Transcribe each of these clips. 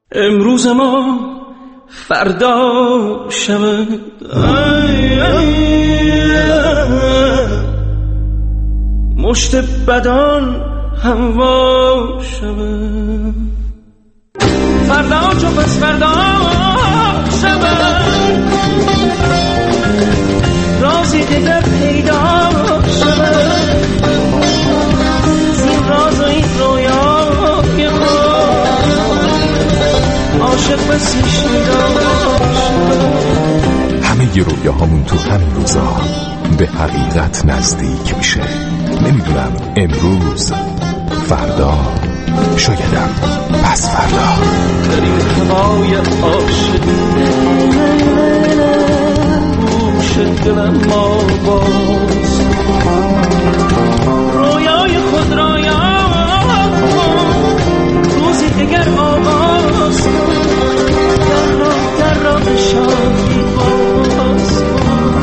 امروز ما فردا شود، مشت بدان هموا شود، فردا چو پس فردا شود، رازی دیگر پیدا شود، زین راز و این رویای خود عاشق بسی شدا شود. همه ی رویاهامون تو همین روزا به حقیقت نزدیک میشه. نمیدونم امروز، فردا، شایدم پس فردا. در این هوای عاشقی گوش دلم ما باز، رویای خود را یاد کن، روزی دیگر آغاز کن، در راه شادی باز کن.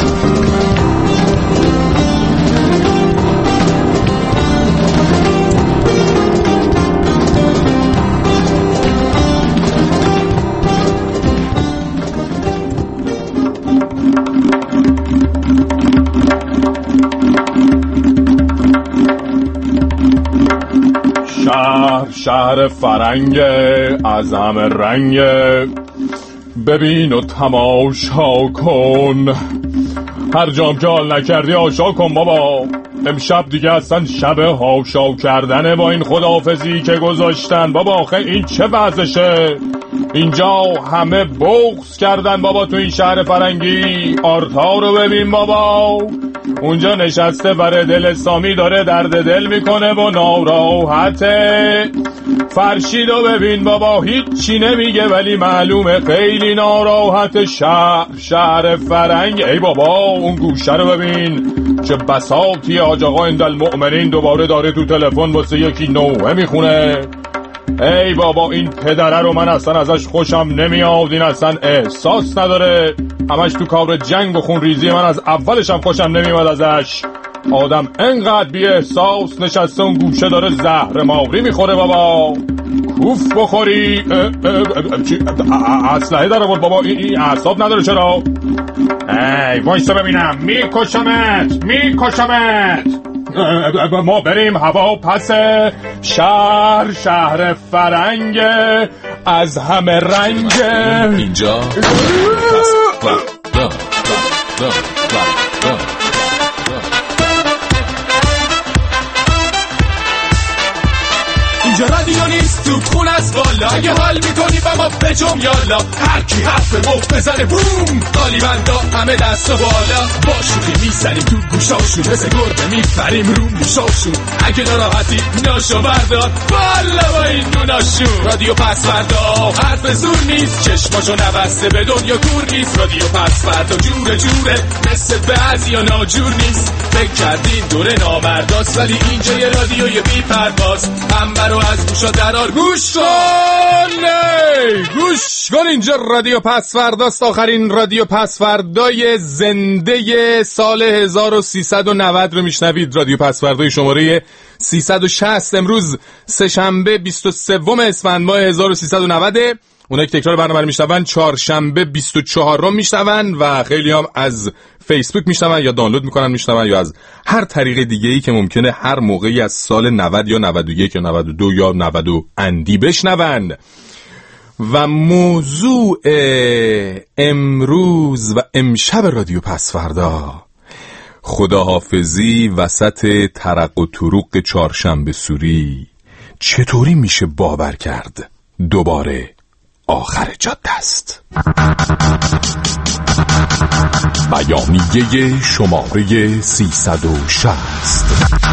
شهر فرنگ از همه رنگ، ببین و تماشا کن، هر جام که حال نکردی آشا کن بابا. امشب دیگه اصلا شب هاشا کردنه با این خداحافظی که گذاشتن بابا. آخه این چه وضعشه؟ اینجا همه بغض کردن بابا تو این شهر فرنگی. آرتا رو ببین بابا، اونجا نشسته برای دل سامی داره درد دل میکنه و ناراحته. فرشید رو ببین بابا، هیچی نمیگه ولی معلومه خیلی ناراحته. شهر فرنگ. ای بابا اون گوشه رو ببین، چه بساطی حاج آقا اندالمؤمنین دوباره داره تو تلفن واسه یکی نوحه میخونه. ای بابا این پدره رو من اصلا ازش خوشم نمیاد، این اصلا احساس نداره، همش تو کار جنگ و خون ریزی. من از اولشم خوشم نمیاد ازش. آدم انقدر بی احساس نشسته اون گوشه داره زهر ماری میخوره بابا. کوف بخوری اسلحه داره بود بابا، این اعصاب نداره چرا؟ ای وایسا ببینم، میکشمت. ما بریم هوا پس شهر فرنگ از همه رنگ. اینجا اینجا رادیو نیست تو خون از بالا، اگه حال میکنی با ما بجم یالا، هر کی حرف مفت بزنه بوم، قالیبندا همه دست و بالا، با شوخی میزنیم تو گوشاشون، مثل گربه میپریم رو موشاشون، اگه ناراحتی ناشو بردار بالا با این نوناشون. رادیو پس فردا حرف زور نیست، چشماشو نبسته به دنیا کور نیست. رادیو پس فردا جوره مثل بعضیا ناجور نیست. فکر کردین دوره نامرداست ولی اینجا یه رادیوی بی پرواز، هم از گوشا درار گوش کن. اینجا رادیو پس فرداست، آخرین رادیو پس فردای زنده سال 1390 رو میشنوید. رادیو پس فردای شماره 360. امروز سه‌شنبه 23 اسفند ماه 1390. اونایی که تکرار برنامه رو میشنون چهارشنبه 24 رو میشنون و خیلی هم از فیسبوک میشنون یا دانلود میکنن میشنون یا از هر طریق دیگه‌ای که ممکنه هر موقعی از سال 90 یا 91 یا 92 یا 90 اندی بشنون. و موضوع امروز و امشب رادیو پس فردا خداحافظی وسط ترق و طرق چهارشنبه سوری. چطوری میشه باور کرد دوباره آخر جاده است؟ بیانیه شماره 360.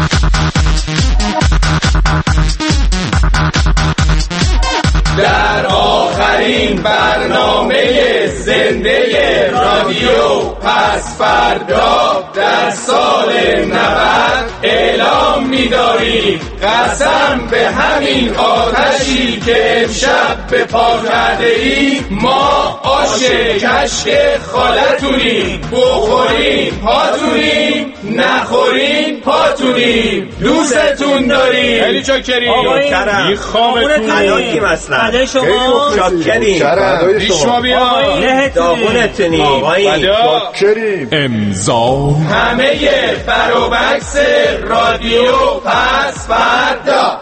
در آخرین برنامه زنده رادیو پس فردا در سال 90 اعلام می‌داریم قسم به همین آتشی که امشب به پا کرده ایم ما آش کشک خالتونیم بخوریم پاتونیم نخوریم پاتونیم دوستتون داریم خیلی چاکریم میخوامتون علاقیم اصلا بده شما چاکریم بیشما بیا داغونتونیم چاکریم. امضا همه بروبکس رادیو پس فردا.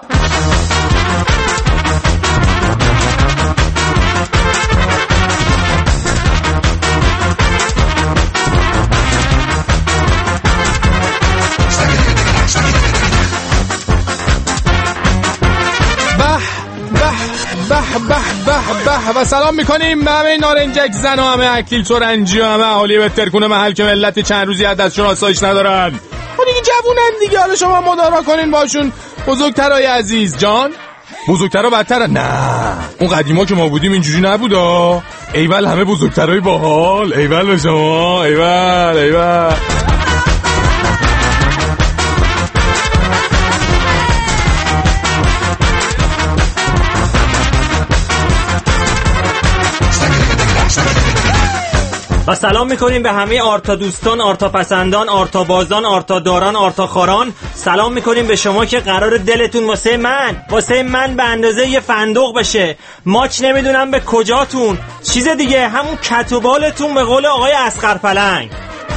به و سلام میکنیم به همه نارنجک زن و همه اکلیل تورنجی و همه اهالی بهترکون محل که ملت چند روزی از دستشون آسایش ندارن. خب دیگه جوونن دیگه، حالا شما مدارا کنین باشون. بزرگترای عزیز جان بزرگترا بدترن. نه اون قدیما که ما بودیم اینجوری نبودا. ایول همه بزرگترای باحال. ایول به شما. ایول و سلام میکنیم به همه آرتا دوستان، آرتا پسندان، آرتا بازان، آرتا داران، آرتا خاران. سلام میکنیم به شما که قرار دلتون واسه من به اندازه یه فندق بشه. ماچ نمیدونم به کجاتون، چیز دیگه همون کت و بالتون به قول آقای اصغر پلنگ.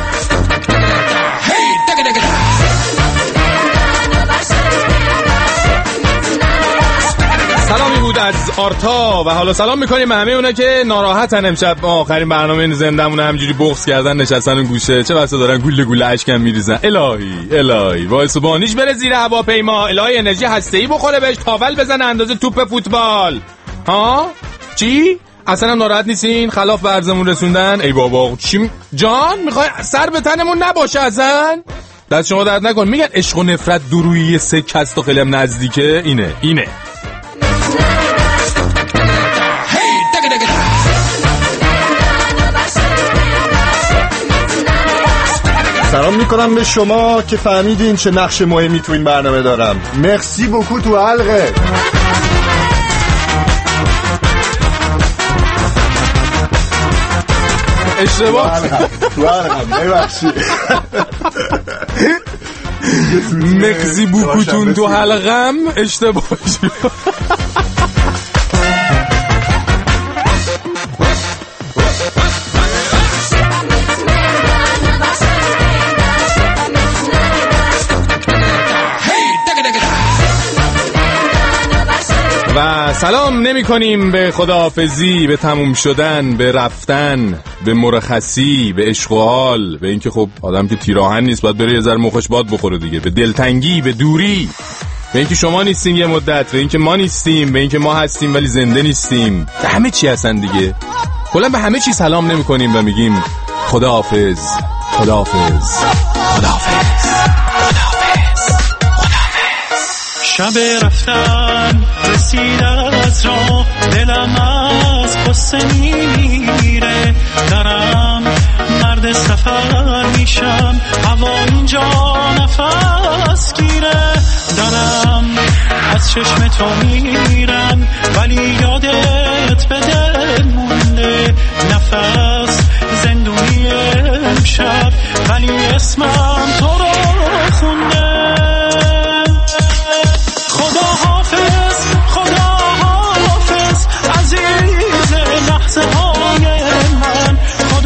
سلامی بود از آرتا و حالا سلام میکنیم همه اونا که ناراحتن امشب آخرین برنامه زندمون همجوری بغض کردن نشستن اون گوشه، چه بسا دارن گوله اشکم میریزن. الهی وایس بانیش بره زیر هواپیما، الهی انرژی هسته‌ای بخوره بهش، تاول بزنه اندازه توپ فوتبال. ها چی؟ اصلا ناراحت نیستین خلاف به عرضمون رسوندن؟ ای بابا چی جان میخوای سر به تنمون نباشه اصلا؟ دست شما درد نکن. میگن عشق و نفرت دورویی سکه است و خیلی هم نزدیکه. اینه سلام میکنم به شما که فهمیدین چه نقش مهمی تو این برنامه دارم. مرسی بوکو تو حلقه. اشتباه تو حلقم ببخشید. مکزی بوکوتون تو حلقم اشتباه شد. و سلام نمی کنیم به خداحافظی، به تموم شدن، به رفتن، به مرخصی، به عشق و حال، به اینکه خب آدم که تیراهن نیست باید بره یه ذره مخش باد بخوره دیگه، به دلتنگی، به دوری، به اینکه شما نیستین یه مدت، به اینکه ما نیستیم، به اینکه ما هستیم ولی زنده نیستیم، به همه چی هستن دیگه. کلا به همه چی سلام نمی کنیم و میگیم خداحافظ. شب رفتن رسید از راه، دلم از قصه میمیره، دارم مرد سفر میشم، هوا اینجا نفس گیره، دارم از چشم تو میرم ولی یادت به دل مونده، نفس زندونی امشب ولی اسمم تو رو خونده. خداحافظ عزیز لحظه های من،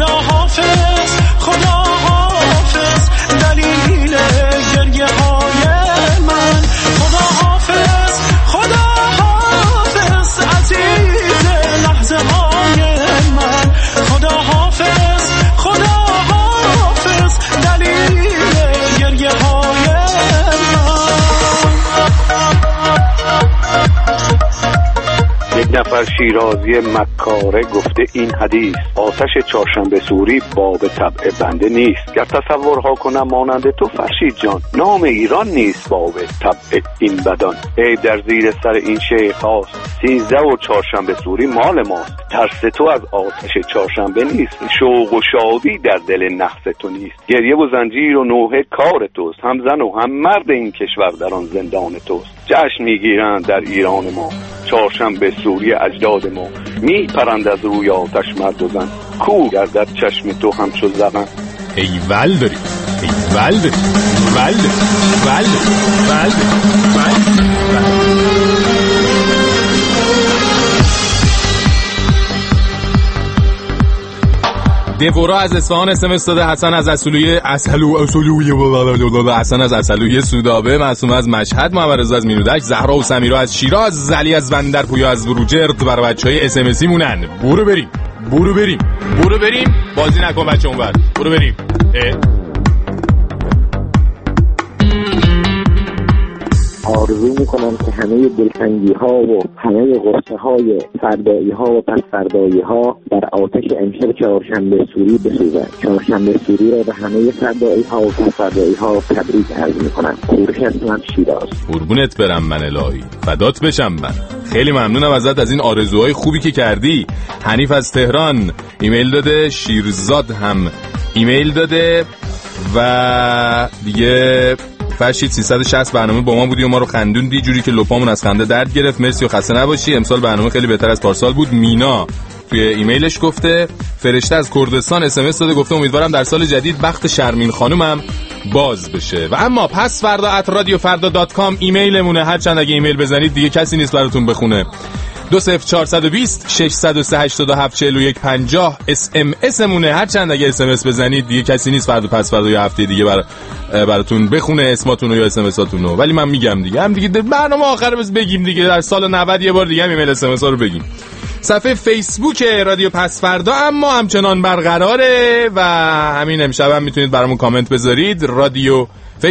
خداحافظ دلیل گریه های من، خداحافظ عزیز یک نفر شیرازی مکاره گفته این حدیث: آتش چهارشنبه سوری باب طبع بنده نیست. گر تصورها کنم مانند تو فرشید جان، نام ایران نیست باب طبع این بدان. ای در زیر سر این شیخ هاست، 13 و چهارشنبه سوری مال ماست. ترس تو از آتش چهارشنبه نیست، شوق و شادی در دل نحس تو نیست. گریه و زنجیر و نوحه کار توست، هم زن و هم مرد این کشور در آن زندان توست. جشن میگیرند در ایران ما چهارشنبه سوری اجداد ما. می پرند از روی آتش مرد و زن، کور گردد چشم تو همچو زغن. ای ول داری، ای ول داری، ول داری، ول داری، ول داری. دورا از اصفهان اسمس داده. حسن از حسن از اصلویه سودابه، معصوم از مشهد، محمد رضا از مینودک، زهرا و سمیرا از شیراز، زلی از بندرپویا از بروجرد برای بچهای اس ام اسی مونن. برو بریم بازی نکن بچه اونور، برو بریم. آرزو میکنم که همه دلتنگی ها و همه غصه های فردایی ها و پس فردایی ها در آتش امشب چهارشنبه سوری بسوزند. چهارشنبه سوری را به همه فردایی ها و پس فردایی ها تبریک عرض میکنم. کوروش هستم، شیراز. قربونت برم من الهی، فدات بشم من. خیلی ممنونم ازت از این آرزوهای خوبی که کردی. حنیف از تهران ایمیل داده، شیرزاد هم ایمیل داده و دیگه فرشید 360 برنامه با ما بودی و ما رو خندوندی جوری که لپامون از خنده درد گرفت. مرسی و خسته نباشی. امسال برنامه خیلی بهتر از پارسال بود. مینا توی ایمیلش گفته. فرشته از کردستان اس ام اس داده، گفته امیدوارم در سال جدید بخت شرمین خانومم باز بشه. و اما پس فردا @radiofarda.com ایمیلمونه. هرچند اگه ایمیل بزنید دیگه کسی نیست براتون بخونه. 20420 603 87 41 50 اس ام اس مونه. هرچند اگه اس ام اس بزنید دیگه کسی نیست فردا پس فردا یا هفته دیگه براتون بخونه اسماتون رو یا اس ام اساتون رو. ولی من میگم دیگه، هم دیگه برنامه آخر بس بگیم دیگه، در سال 90 یه بار دیگه هم ایمیل اس ام اس ها رو بگیم. صفحه فیسبوک رادیو پس فردا اما همچنان برقراره و همین امشب هم میتونید برامون کامنت بذارید. رادیو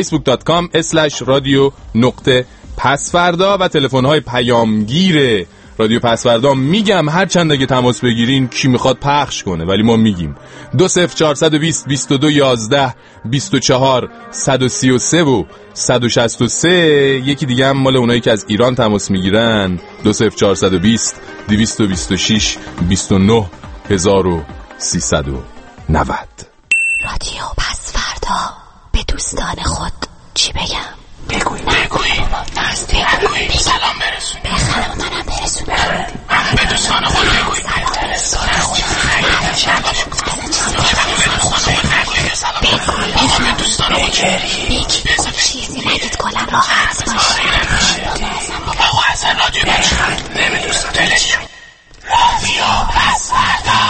facebook.com/radio.pasfarda و تلفن‌های پیامگیر رادیو پس فردا میگم هرچند اگه تماس بگیرین کی میخواد پخش کنه ولی ما میگیم 20420 22 11 24 133 و 163. یکی دیگه هم مال اونایی که از ایران تماس میگیرن 20420 226 29 1390. رادیو پس فردا به دوستان خود چی بگم؟ بگوی سلام برسون، بخرم منم برسون، به دوستان خود بگوی سلام به دوستان خود چیزی نگید کلم راحت باشی. بابا حسن رادیو بچه نمی دوستان دلش رادیو پس فردا.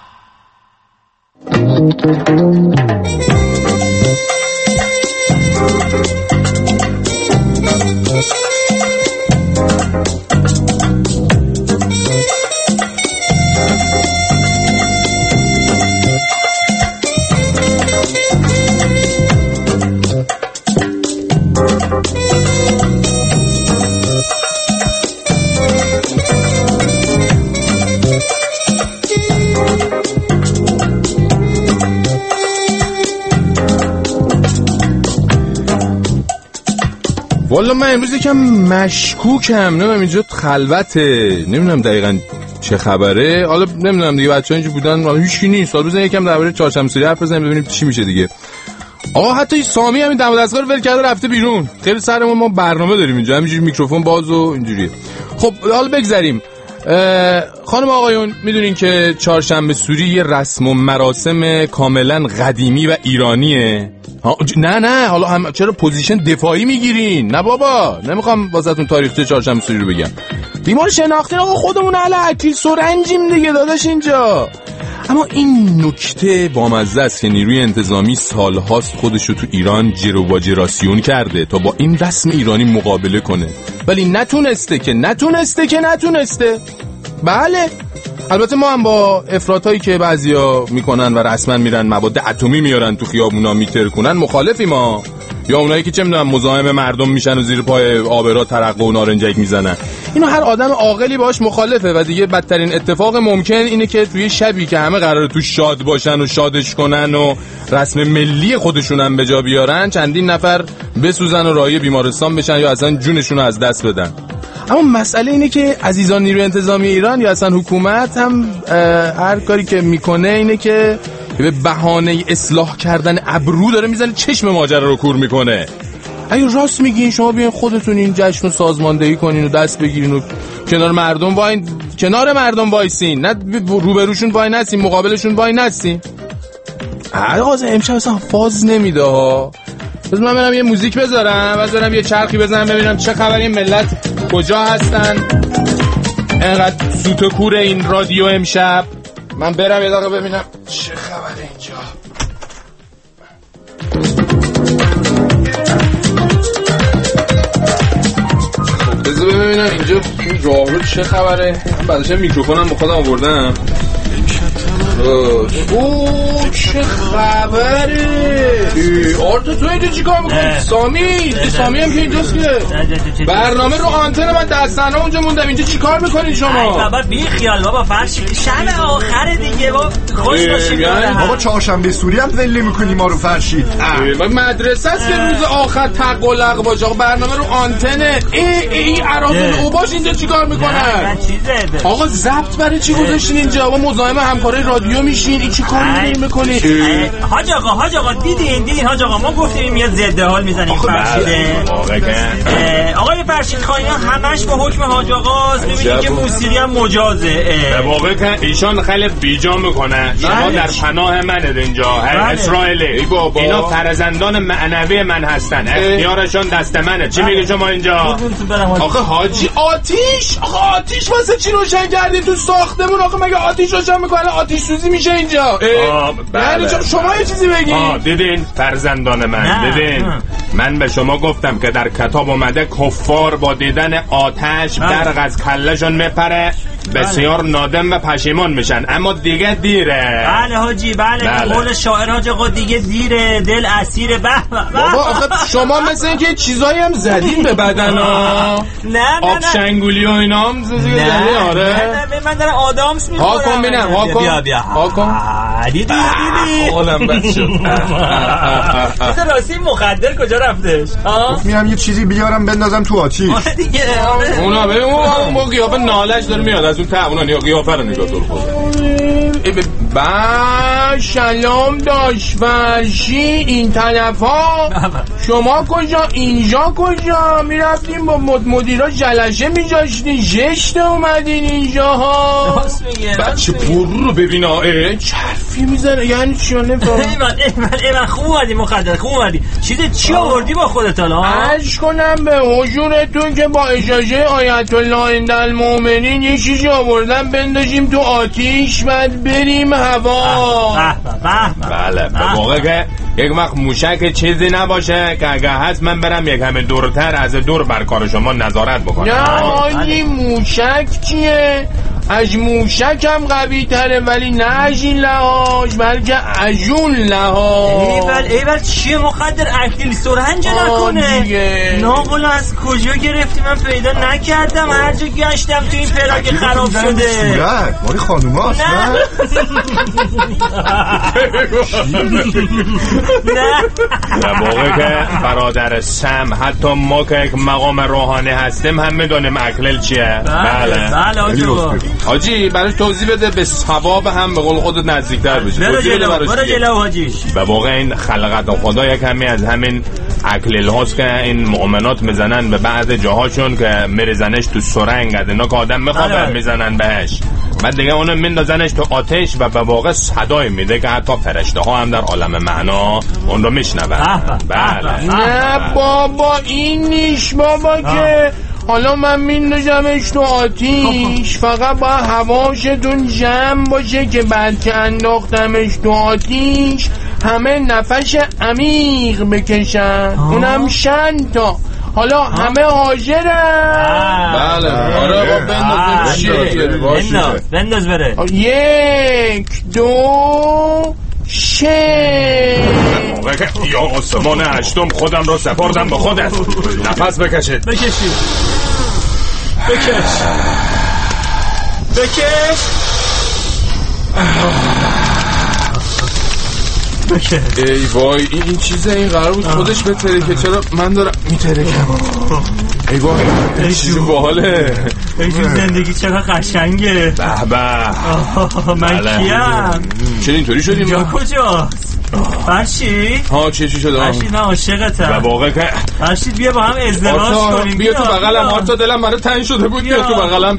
والا من امروز یکم مشکوکم، نمیدونم اینجا خلوته، نمیدونم دقیقاً چه خبره. حالا نمیدونم دیگه بچه‌ها اینجا بودن هیچ کی نیست. حالا بزنیم یکم درباره چهارشنبه سوری حرف بزنیم ببینیم چی میشه دیگه. آقا حتی سامی همین دم دستگاه رو ول کرده رفته بیرون. خیلی سرمون ما برنامه داریم اینجا، همینجوری میکروفون باز و اینجوریه. خب حالا بگذریم. خانم آقایون میدونین که چهارشنبه سوری یه رسم و مراسم کاملا قدیمی و ایرانیه. نه حالا هم چرا پوزیشن دفاعی میگیرین؟ نه بابا، نمیخوام واسهتون تاریخچه چهارشنبه سوری رو بگم. بیمار شناختین آقا، خودمون الکی سرنجیم دیگه داداش اینجا. اما این نکته بامزه است که نیروی انتظامی سالهاست خودشو تو ایران جروباجراسیون کرده تا با این رسم ایرانی مقابله کنه، ولی نتونسته. بله البته ما هم با افراطایی که بعضیا میکنن و رسما میرن مواد اتمی میارن تو خیابونا میتر کنن مخالفیم ما، یا اونایی که چه میدونم مزاحم مردم میشن و زیر پای آبرا ترقه و نارنجک میزنن. اینو هر آدم عاقلی باش مخالفه و دیگه بدترین اتفاق ممکن اینه که توی شبی که همه قراره تو شاد باشن و شادش کنن و رسم ملی خودشون هم به جا بیارن چندین نفر بسوزن و راهی بیمارستان بشن یا اصلا جونشون رو از دست بدن. اما مسئله اینه که عزیزان نیروی انتظامی ایران یا اصلا حکومت هم هر کاری که میکنه اینه که به بهانه اصلاح کردن ابرو داره میزنه چشم ماجرا رو کور میکنه. اگه راست میگین شما بیاین خودتون این جشن رو سازماندهی کنین و دست بگیرین و کنار مردم وایسین، نه روبروشون وای نسین، مقابلشون وای نسین. آقا امشب اصلا فاز نمیده ها. بذار من برم یه موزیک بذارم یه چرخی بزنم ببینم چه خبری، ملت کجا هستن، اینقدر سوت و کور این رادیو امشب. من برم یه دقیقه ببینم چه خبره اینجا. بذار ببینم اینجا راهرو چه خبره. من بعدش میکروفونم با خودم آوردم. اوه چه خبره. آرتا تو اینجا چی کار میکنی؟ سامی هم که اینجاست که برنامه رو آنتن من دستانه اونجا موندم. اینجا چی کار میکنین شما؟ بابا بی خیال بابا، فرشید شب آخر دیگه بابا، خوش باشید. بابا چهارشنبه سوری هم ذلی میکنی ما رو فرشید. مدرسه است که روز آخر تق و لق باشه. برنامه رو آنتنه. ای عراضل اوباش اینجا چی کار میکنن؟ آقا ضبط برای چی گذاشتین اینجا؟ آقا مزاحم همکارای رادیو میشین، این چی کاری میکنید؟ حاج آقا دیدین حاج آقا ما گفتیم میاد ضد حال میزنیم فرشیده. آقای فرشید خان همش با حکم حاج آقاست. ببینید که موسیقی هم مجازه. به واقع که ایشان خیلی بیجا میکنه. شما در پناه منید اینجا، هر اسرائیلی. اینا فرزندان معنوی من هستن، اختیارشون دست منه. چی میگی شما اینجا؟ آخه حاجی آتیش واسه چی روشن کردی تو ساختمون؟ آخه مگه آتیش روشن میکنه آتیش سوزی میشه اینجا؟ بله شما یه چیزی بگین. دیدین فرزندان من، دیدین من به شما گفتم که در کتاب اومده کفار با دیدن آتش برق از کلهشون میپره، بسیار نادم و پشیمان میشن، اما دیگه دیره. بله حاجی، بله قول شاعر حاج آقا دیگه دیره، دل اسیر. بابا آخه شما مثل اینکه چیزایی هم زدین به بدن ها. نه آب شنگولی و اینا هم زدین. آره نه من دارم آدامس میخورم. هاکن بینم هاکن دیدی اولم بد شد. مثل راستی مخدر کجا رفتش؟ میرم یه چیزی بیارم بندازم تو آتیش. دیگه اونا ببین اون قیافه نالش داره میاد از اون ته. اونا قیافه رو نگاه تو خود. سلام داش فرشی این طرفا. شما کجا اینجا کجا میرفتیم با مدیرا جلسه میجاشتین جشت اومدین اینجا ها؟ بچه پر رو ببین چرفی میزنه یعنی چی نفهم. ایمان خوب اومدی مخدر، خوب اومدی. چی آوردی با خودت حالا؟ عرض کنم به حضورتون که با اجازه آیت الله عندالمؤمنین یه چیزی آوردن بندازیم تو آتیش بعد بریم هوا. بله به موقع که یک وقت موشک چیزی نباشه که اگه هست من برم یک همه دورتر از دور بر کار شما نظارت بکنم. نه این موشک چیه؟ از موشک هم قوی تره ولی نه از این لحاظ بلکه از اون لحاظ. ایول چیه مخدر اکلیل سرنج نکنه. ناقل از کجا گرفتی من پیدا نکردم، هر جا گشتم تو این پلاک خراب شده. ماری خانوم هست نه؟ در واقع که برادر سم حتی ما که یک مقام روحانی هستیم هم میدونیم اکلیل چیه. بله حاجی برای توضیح بده به ثواب هم به قول خودت نزدیکتر بشه. برو جلو حاجی. به واقع این خلقت خدا یک کمی از همین اکلیل هاست که این مؤمنات میزنن به بعض جاهاشون که میریزنش تو سرنگ، از اینا که آدم میخوابه میزنن بهش، بعد دیگه اونو میندازنش تو آتش و به واقع صدای میده که حتی فرشته ها هم در عالم معنا اون رو میشنون. بله نه بابا این نیست بابا که حالا من میندازمش تو آتیش، فقط با حواستون جمع باشه که بعد که انداختمش تو آتیش همه نفس عمیق بکشن، اونم چند تا. حالا همه حاضرن؟ بله آره بنداز بره. 1 2 3. یا آسمان هشتم خودم رو سپردم به خودت. نفس بکشید. ای وای این چیزه، این قرار بود خودش بترکه، چرا من دارم میترکم؟ ای وای این چیز باحاله. ای زندگی چقدر قشنگه. به به. من کیم؟ چرا اینطوری شدیم؟ جا کجاست؟ فرشید؟ ها چی شده؟ فرشید من عاشقتم. واقعا فرشید بیا با هم ازدواج کنیم. بیا تو بغلم. آرتا دلم برای تنگ شده بود. بیا تو بغلم.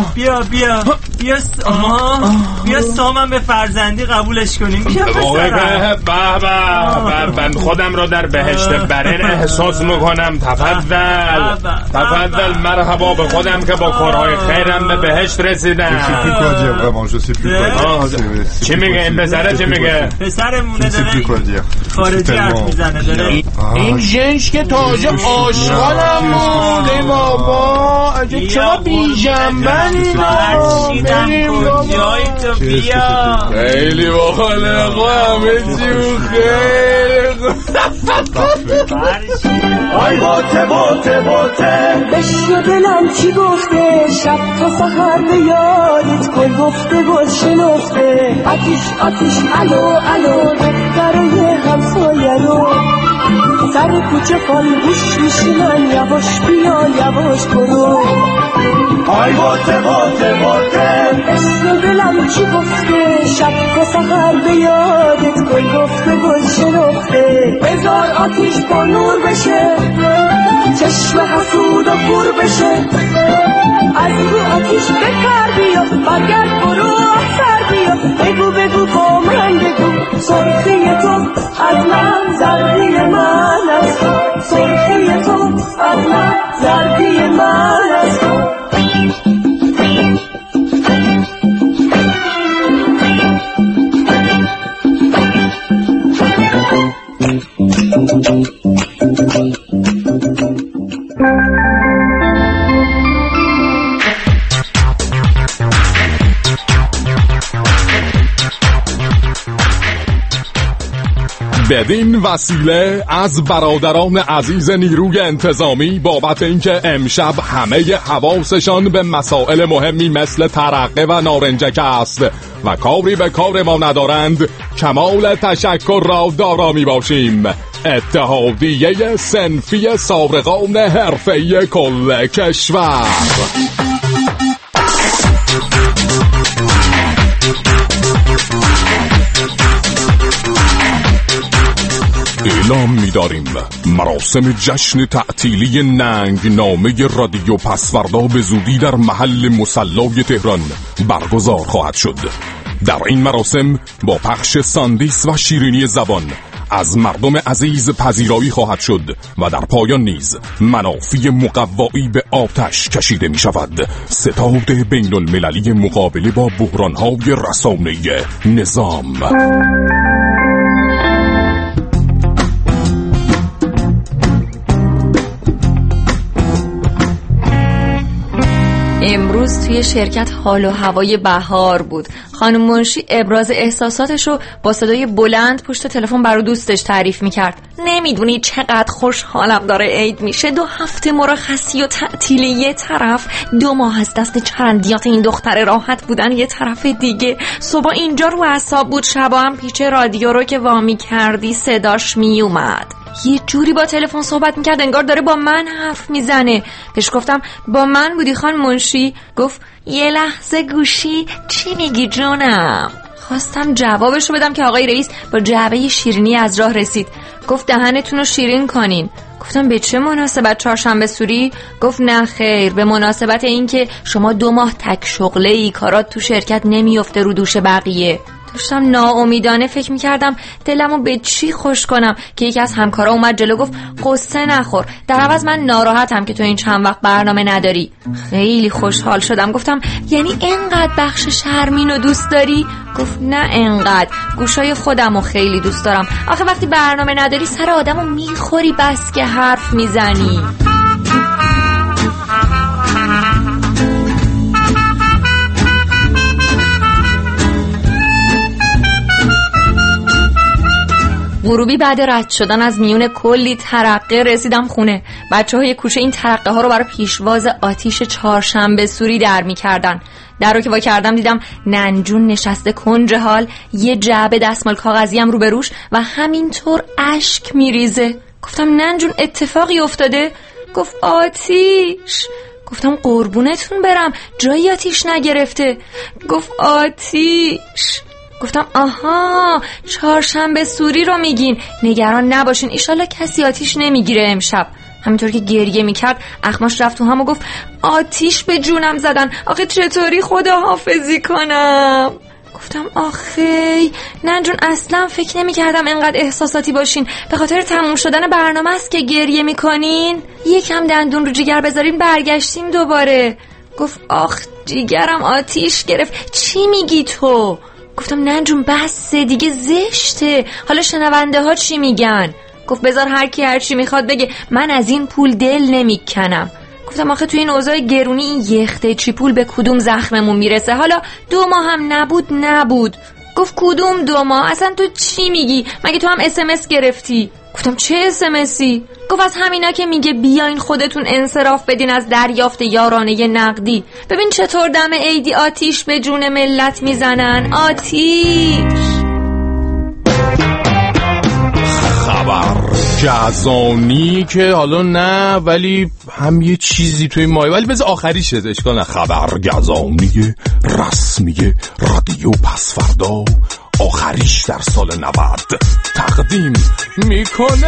بیا سامم به فرزندی قبولش کنیم. بیا پسرم. من خودم را در بهشت برین احساس میکنم. تفضل مرحبا به خودم که با کارهای خیرم به بهشت رسیدم. چی میگه این پسره؟ چی میگه؟ پسرمونه داره خارجی حرف میزنه داره. این جنش که تاجه آشغالم بود. ای بابا عجب چرا بی جنبنی برشیدم کجایی تو بیا. خیلی باحاله آقا، همه چی خیلی آی باته بشنو دلم چی گفته، شب تا سحر به یادت گل گفته گل شنفته. آتیش الو برای همسایه رو سر کوچه فالگوش میشینن، یواش بیا یواش برو. آی باته بشنو دلم چی گفته، شب تا سحر به یادت گل گفته گل شنفته. بذار آتیش با نور بشه، چشم حسود و پر بشه. از رو آتیش بکر بیا، برگرد برو آخر بیا. بگو با من بگو، سرخی تو از من، زردی من از تو. سرخی تو از من، زردی من از تو. بدین وسیله از برادران عزیز نیروی انتظامی بابت اینکه امشب همه حواسشان به مسائل مهمی مثل ترقه و نارنجک است و کاری به کار ما ندارند، کمال تشکر را دارا می باشیم. اتحادیه صنفی سارقان حرفه‌ای کل کشور. اعلام می‌داریم مراسم جشن تعطیلی ننگ نامه رادیو پسوردا به زودی در محل مصلای تهران برگزار خواهد شد. در این مراسم با پخش ساندیس و شیرینی زبان از مردم عزیز پذیرایی خواهد شد و در پایان نیز منافی مقوایی به آتش کشیده می شود. ستاد بین المللی مقابله با بحران‌های رسانه‌ای نظام. امروز توی شرکت حال و هوای بهار بود. خانم منشی ابراز احساساتش رو با صدای بلند پشت تلفن برای دوستش تعریف میکرد. نمیدونی چقدر خوشحالم داره عید میشه. 2 هفته مرخصی و تعطیل یه طرف، 2 ماه از دست چرندیات این دختر راحت بودن یه طرف دیگه. صبح اینجا رو اعصاب بود، شبا هم پیچ رادیو رو که وامی کردی صداش میومد. یه جوری با تلفن صحبت میکرد انگار داره با من حرف میزنه. بهش گفتم با من بودی خانم منشی؟ گفت یه لحظه گوشی، چی میگی جونم؟ خواستم جوابش رو بدم که آقای رئیس با جعبه شیرینی از راه رسید. گفت دهنتون رو شیرین کنین. گفتم به چه مناسبت چهارشنبه سوری؟ گفت نه خیر، به مناسبت این که شما 2 ماه تک شغله ای، کارات تو شرکت نمیفته رو دوش بقیه. داشتم ناامیدانه فکر میکردم دلمو به چی خوش کنم که یکی از همکارا اومد جلو گفت قصه نخور، در عوض من ناراحتم که تو این چند وقت برنامه نداری. خیلی خوشحال شدم. گفتم یعنی انقدر بخش شرمینو دوست داری؟ گفت نه انقدر، گوشای خودمو خیلی دوست دارم. آخه وقتی برنامه نداری سر آدمو میخوری بس که حرف میزنی. غروبی بعد رد شدن از میون کلی ترقه رسیدم خونه. بچه‌های کوچه این ترقه ها رو برای پیشواز آتیش چهارشنبه سوری در می‌کردن. در رو که وا کردم دیدم ننجون نشسته کنج حال، یه جعبه دستمال کاغذی هم روبروش و همینطور اشک میریزه. گفتم ننجون اتفاقی افتاده؟ گفت آتیش. گفتم قربونتون برم، جایی آتیش نگرفته. گفت آتیش. گفتم آها، چهارشنبه سوری رو میگین، نگران نباشین ایشالله کسی آتیش نمیگیره امشب. همینطور که گریه میکرد اخماش رفت تو هم و گفت آتیش به جونم زدن، آخه چطوری خداحافظی کنم؟ گفتم آخی ننجون اصلا فکر نمیکردم انقدر احساساتی باشین، به خاطر تموم شدن برنامه است که گریه میکنین، یکم دندون رو جیگر بذارین برگشتیم دوباره. گفت آخ جیگرم آتیش گرفت. چی میگی تو؟ گفتم ننجون بسه دیگه، زشته، حالا شنونده ها چی میگن؟ گفت بذار هر کی هر چی میخواد بگه، من از این پول دل نمیکنم. گفتم آخه توی این اوضاع گرونی این یخته چی پول به کدوم زخممون میرسه؟ حالا 2 ماه هم نبود. گفت کدوم 2 ماه؟ اصلا تو چی میگی؟ مگه تو هم SMS گرفتی؟ گفتم چه SMSی؟ گفت از همینا که میگه بیاین خودتون انصراف بدین از دریافت یارانه نقدی. ببین چطور دم عیدی آتیش به جون ملت میزنن. آتیش. خبر جزانی که حالا نه، ولی هم یه چیزی توی مایه، ولی بذار آخری شد اشکال نه. خبر جزانی رسمی رادیو پس فردا، آخریش در سال 90 تقدیم میکنه.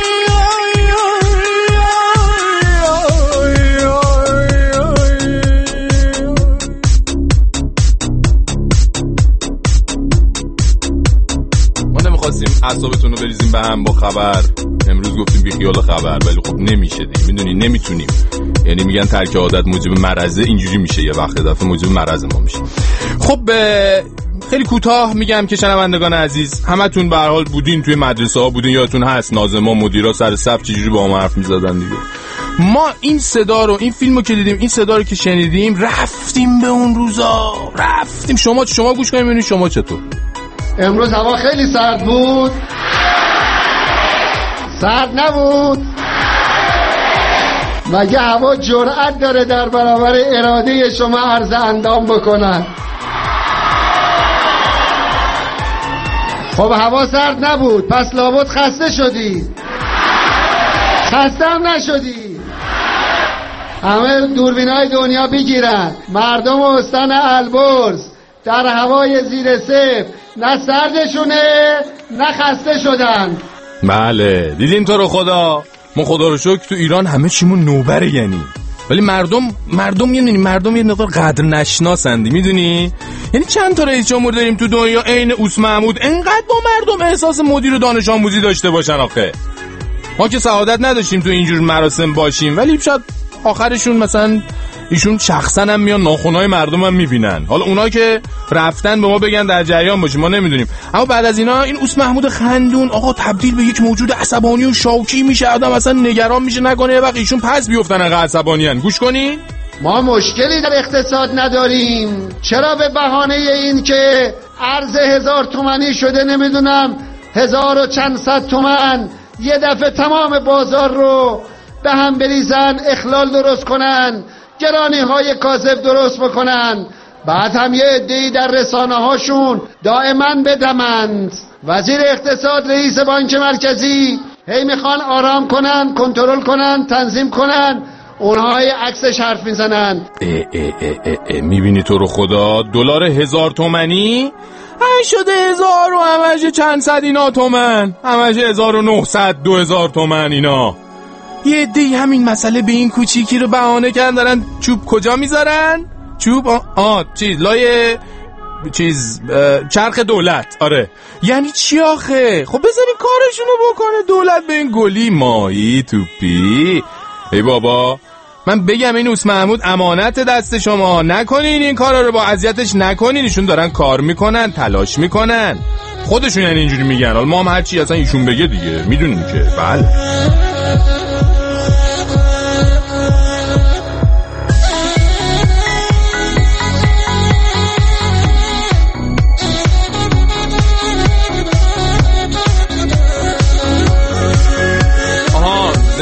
خواستیم اعصابتون رو بریزیم به هم با خبر، امروز گفتیم بی خیال خبر، ولی خب نمیشه دیگه، میدونی نمیتونیم. یعنی میگن ترک عادت موجب مرضه، اینجوری میشه یه وقت دفعه موجب مرض ما میشه. خب خیلی کوتاه میگم که شنوندگان عزیز همتون به هر حال بودین توی مدرسه ها، بودین یادتون هست ناظما مدیرا سر صف چجوری با ما حرف میزدن دیگه. ما این صدا رو، این فیلمو که دیدیم، این صدا رو که شنیدیم، رفتیم به اون روزا، رفتیم. شما گوش کنید ببینید شما چطور. امروز هوا خیلی سرد بود. سرد نبود. مگه هوا جرأت داره در برابر اراده شما عرض اندام بکنن؟ خب هوا سرد نبود، پس لابد خسته شدی. خسته هم نشدی. همه دوربینای دنیا بگیرن مردم استان البرز در هوای زیر صفر نه سردشونه نه خسته شدن. بله دیدین تو رو خدا. ما خدا رو شکر تو ایران همه چیمون نوبره، یعنی ولی مردم یه نفر قدر نشناسندی، میدونی؟ یعنی چند تا رئیس جمهور داریم تو دنیا عین اوس محمود انقدر با مردم احساس مدیر و دانش آموزی داشته باشن. آخه ما که سعادت نداشتیم تو اینجور مراسم باشیم، ولی شاید آخرشون مثلا ایشون شخصا هم میان ناخنای مردم هم میبینن. حالا اونا که رفتن به ما بگن در جریان باشیم، ما نمیدونیم. اما بعد از اینا این اوس محمود خندون آقا تبدیل به یک موجود عصبانی و شاکی میشه. آدم اصلا نگران میشه نکنه یه وقت ایشون پس بیفتن انقدر عصبانیان. گوش کنین. ما مشکلی در اقتصاد نداریم، چرا به بهانه این که ارز 1000 تومانی شده نمیدونم 1000 و چند صد تومن یه دفعه تمام بازار رو به هم بریزن، اخلال درست کنن، گرانی های کاذب درست بکنن، بعد هم یه عده‌ای در رسانه هاشون دائما بدمند. وزیر اقتصاد، رئیس بانک مرکزی هی میخوان آرام کنن، کنترل کنن، تنظیم کنن، اونها عکسش حرف میزنن. میبینی تو رو خدا دلار 1000 تومانی شده 1000 و همش چند صد اینا تومن، همش 1900 2000 تومن اینا. یه عده‌ای همین مسئله به این کوچیکی رو بهانه کردن دارن چوب کجا میذارن؟ چوب لای چرخ دولت. آره یعنی چی آخه؟ خب بذارین کارشونو بکنه دولت به این گلی ماهی توپی. ای بابا من بگم این اوس محمود امانت دست شما، نکنین این کارا رو، با اذیتش نکنین. ایشون دارن کار میکنن، تلاش میکنن، خودشون یعنی اینجوری میگن. حالا ما هم هرچی اصلا ایشون بگه دیگه میدونیم که. بله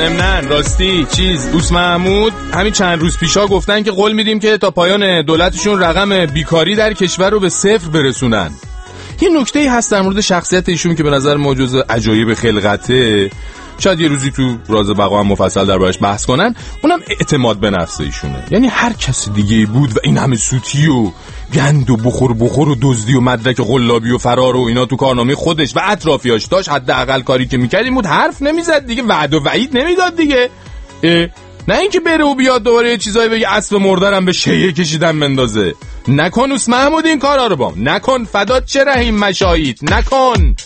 ضمناً راستی دوست محمود همین چند روز پیشا گفتن که قول میدیم که تا پایان دولتشون رقم بیکاری در کشور رو به 0 برسونن. یه نکته‌ای هست در مورد شخصیت ایشون که به نظر ما جزو عجایب خلقته، شاید یه روزی تو راز بقا هم مفصل دربارش بحث کنن. اونم اعتماد به نفس ایشونه. یعنی هر کس دیگه بود و این همه سوتی و گند و بخور و دزدی و مدرک قلابی و فرار و اینا تو کارنامه خودش و اطرافیاش داشت، حداقل کاری که میکرد این بود حرف نمیزد دیگه، وعد و وعید نمیداد دیگه. نه اینکه بره و بیاد دوباره یه چیزایی بگه اسب مردرم به شیعه کشیدن بندازه. نکن اوس محمود این کارا رو بام نکن، فدات چه رحیم مشایید، نکن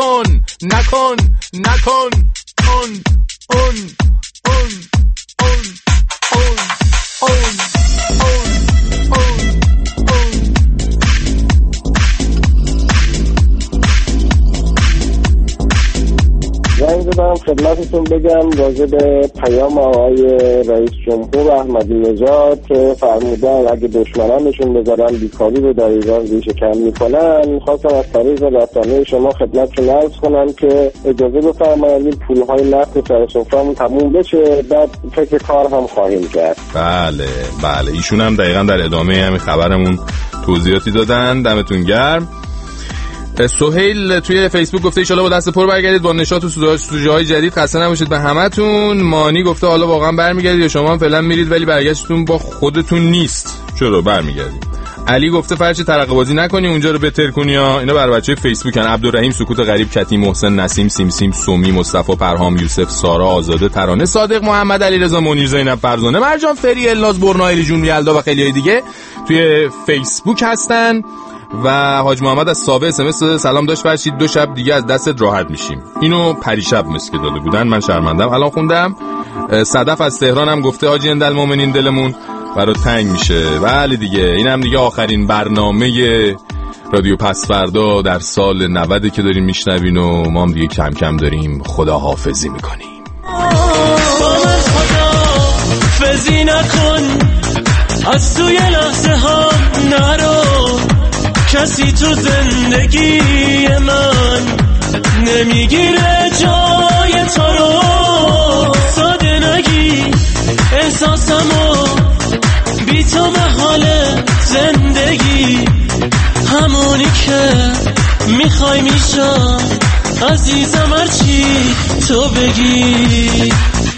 زنگ زدم خدمتتون بگم راجع به پیام آقای رئیس جمهور احمدی نژاد که فرمودن اگه دشمنانشون بذارن بیکاری رو در ایران ریشه کم میکنن. خواستم از طریق رسانه شما خدمتتون عرض کنم که اجازه بفرمایید این پولهای نقد سر سفره‌مون تموم بشه، بعد فکر کار هم خواهیم کرد. بله ایشون هم دقیقاً در ادامه همین خبرمون توضیحاتی دادن. دمتون گرم. سهیل توی فیسبوک گفته ایشالا با دست پر برگردید با نشاط و سوژه‌های جدید، خسته نباشید به همتون. مانی گفته حالا واقعا برمیگردید یا شما هم فعلا میرید ولی برگشتتون با خودتون نیست؟ چرا برمیگردید؟ علی گفته فرچه ترقه بازی نکنی اونجا رو بهتر کنی ها. اینا برای بچهای فیسبوکن. عبدالرحیم سکوت غریب، کتی، محسن، نسیم، سیمسیم، سومی، مصطفی، پرهام، یوسف، سارا، آزاده، ترانه، صادق، محمد، علیرضا، منیر، زینب، فرزانه، مرجان، فری، الناز، برنایلی جون، یلدا و خیلیای دیگه توی فیسبوک هستن. و حاج محمد از سابه اسمس سلام داشت فرشید 2 شب دیگه از دستت راحت میشیم. اینو پریشب مسکه داده بودن، من شرمندم الان خوندم. صدف از تهران هم گفته حاجی اندالمومنین دلمون برات تنگ میشه. بله دیگه اینم دیگه آخرین برنامه رادیو پسفردا در سال 90 که داریم میشنوین و ما هم دیگه کم کم داریم خداحافظی میکنیم. خداحافظی نکن از توی لحظه ها نرو، کسی تو زندگی من نمیگیره جای تو رو. ساده نگی احساسمو بی تو محاله زندگی، همونی که میخوای میشم عزیزم هرچی تو بگی.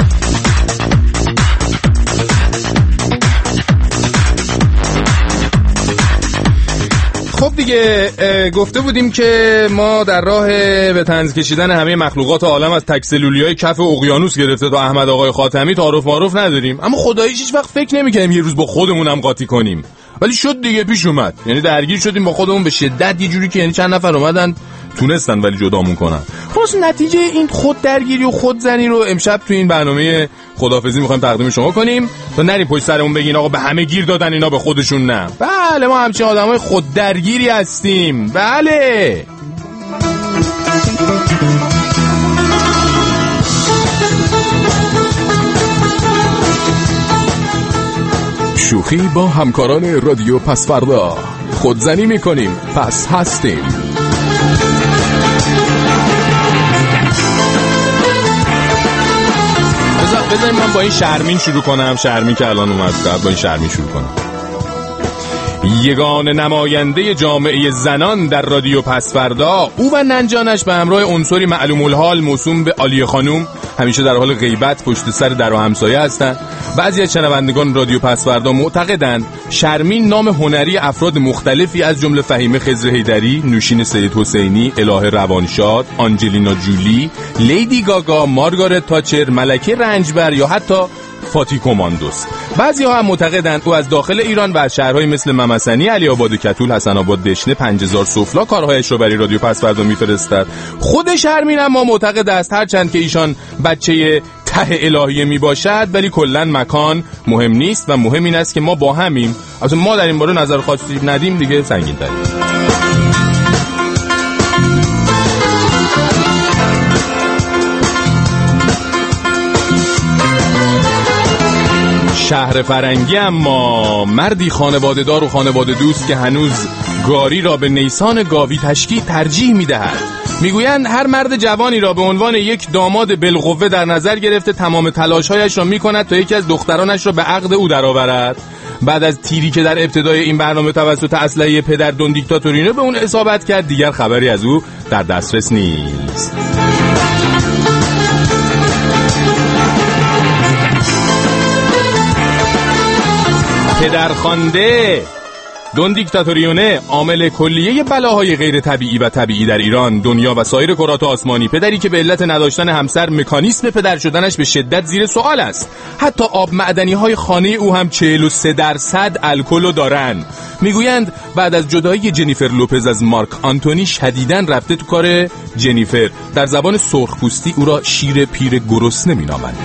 خب دیگه گفته بودیم که ما در راه به طنز کشیدن همه مخلوقات عالم از تکسلولیای کف اقیانوس گرفته تا احمد آقای خاتمی تعارف معروف نداریم، اما خداییش هیچ وقت فکر نمی‌کردیم یه روز با خودمون هم قاطی کنیم، ولی شد دیگه، پیش اومد. یعنی درگیر شدیم با خودمون به شدت، یه جوری که یعنی چند نفر اومدن تونستن ولی جدامون کنن. خلاص نتیجه این خود درگیری و خودزنی رو امشب تو این برنامه خداحافظی میخوایم تقدیم شما کنیم تا نریم پشت سرمون بگین آقا به همه گیر دادن اینا به خودشون نه. بله ما همچین آدمای خود درگیری هستیم. بله شوخی با همکاران رادیو پسفردا، خودزنی میکنیم پس هستیم. بذاریم من با این شرمین شروع کنم. شرمین که الان اومد با این شرمین شروع کنم. یگانه نماینده جامعه زنان در رادیو پسفردا، او و ننجانش به همراه عنصری معلوم الحال موسوم به عالیه خانوم همیشه در حال غیبت پشت سر در و همسایه هستند. بعضی از شنوندگان رادیو پسفردا معتقدند شرمین نام هنری افراد مختلفی از جمله فهیمه خضر حیدری، نوشین سید حسینی، الهه روانشاد، آنجلینا جولی، لیدی گاگا، مارگارت تاچر، ملکه رنجبر یا حتی فاتی کماندوس. بعضی ها هم معتقدند او از داخل ایران و از شهرهای مثل ممسنی، علی آباد کتول، حسن آباد، دشنه، 5000 سفلا کارهایش را برای رادیو پسفردا میفرستد. خود شرمین اما معتقد است هرچند که ایشان بچه ته الهیه می باشد ولی کلن مکان مهم نیست و مهم این است که ما با همیم. اصلا ما در این باره نظر خاصی ندیم دیگه سنگین تریم. شهر فرنگی اما مردی خانواده دار و خانواده دوست که هنوز گاری را به نیسان گاوی تشکی ترجیح می دهد. میگویند هر مرد جوانی را به عنوان یک داماد بالقوه در نظر گرفته تمام تلاش‌هایش را می‌کند تا یکی از دخترانش را به عقد او درآورد. بعد از تیری که در ابتدای این برنامه توسط اسلحه پدر دون دیکتاتورینه به اون اصابت کرد، دیگر خبری از او در دسترس نیست. پدرخوانده دون دیکتاتوریونه عامل کلیه بلاهای غیر طبیعی و طبیعی در ایران، دنیا و سایر کرات آسمانی. پدری که به علت نداشتن همسر مکانیسم پدر شدنش به شدت زیر سوال است. حتی آب معدنی های خانه او هم 43% الکل دارن. میگویند بعد از جدایی جنیفر لوپز از مارک آنتونی شدیداً رفته تو کار جنیفر. در زبان سرخپوستی او را شیر پیر گرسنه مینامند.